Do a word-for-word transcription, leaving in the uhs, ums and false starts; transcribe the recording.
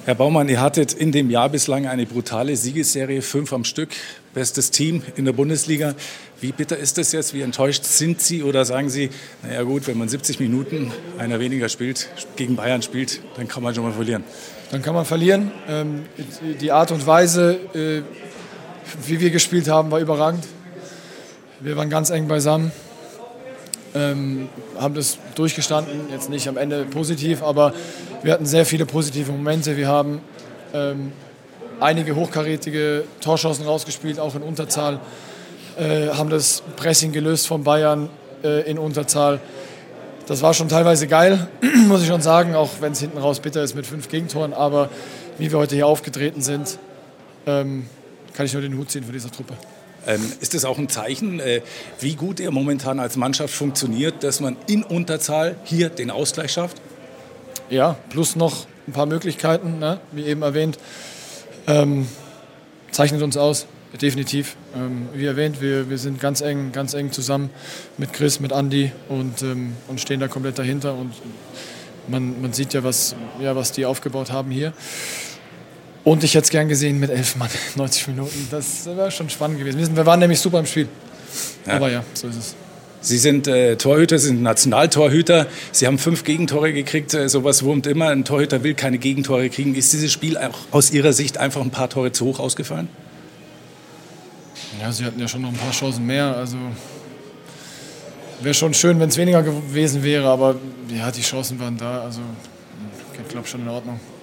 Herr Baumann, ihr hattet in dem Jahr bislang eine brutale Siegesserie, fünf am Stück, bestes Team in der Bundesliga. Wie bitter ist das jetzt? Wie enttäuscht sind Sie? Oder sagen Sie, naja gut, wenn man siebzig Minuten, einer weniger spielt, gegen Bayern spielt, dann kann man schon mal verlieren? Dann kann man verlieren. Ähm, die Art und Weise, äh, wie wir gespielt haben, war überragend. Wir waren ganz eng beisammen. Ähm, haben das durchgestanden, jetzt nicht am Ende positiv, aber wir hatten sehr viele positive Momente. Wir haben ähm, einige hochkarätige Torchancen rausgespielt, auch in Unterzahl, äh, haben das Pressing gelöst von Bayern äh, in Unterzahl. Das war schon teilweise geil, muss ich schon sagen, auch wenn es hinten raus bitter ist mit fünf Gegentoren, aber wie wir heute hier aufgetreten sind, ähm, kann ich nur den Hut ziehen für diese Truppe. Ähm, ist es auch ein Zeichen, äh, wie gut ihr momentan als Mannschaft funktioniert, dass man in Unterzahl hier den Ausgleich schafft? Ja, plus noch ein paar Möglichkeiten, ne? Wie eben erwähnt. Ähm, zeichnet uns aus, definitiv. Ähm, wie erwähnt, wir, wir sind ganz eng, ganz eng zusammen mit Chris, mit Andi und, ähm, und stehen da komplett dahinter. Und man, man sieht ja was, ja, was die aufgebaut haben hier. Und ich hätte es gern gesehen mit elf Mann, neunzig Minuten. Das wäre schon spannend gewesen. Wir waren nämlich super im Spiel. Ja. Aber ja, so ist es. Sie sind äh, Torhüter, Sie sind Nationaltorhüter. Sie haben fünf Gegentore gekriegt. Äh, sowas wurmt immer. Ein Torhüter will keine Gegentore kriegen. Ist dieses Spiel auch aus Ihrer Sicht einfach ein paar Tore zu hoch ausgefallen? Ja, sie hatten ja schon noch ein paar Chancen mehr. Also wäre schon schön, wenn es weniger gewesen wäre. Aber ja, die Chancen waren da. Also ich glaube schon in Ordnung.